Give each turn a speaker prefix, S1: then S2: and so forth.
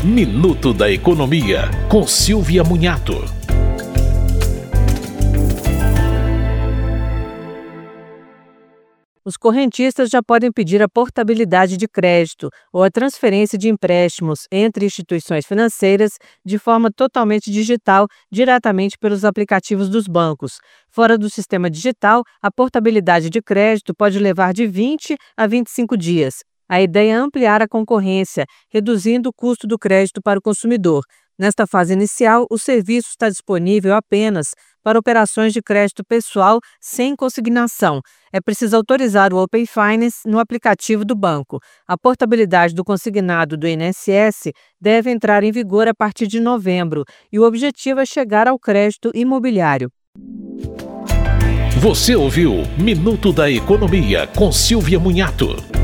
S1: Minuto da Economia, com Silvia Munhato.
S2: Os correntistas já podem pedir a portabilidade de crédito ou a transferência de empréstimos entre instituições financeiras de forma totalmente digital, diretamente pelos aplicativos dos bancos. Fora do sistema digital, a portabilidade de crédito pode levar de 20 a 25 dias. A ideia é ampliar a concorrência, reduzindo o custo do crédito para o consumidor. Nesta fase inicial, o serviço está disponível apenas para operações de crédito pessoal sem consignação. É preciso autorizar o Open Finance no aplicativo do banco. A portabilidade do consignado do INSS deve entrar em vigor a partir de novembro e o objetivo é chegar ao crédito imobiliário.
S1: Você ouviu Minuto da Economia com Silvia Munhato.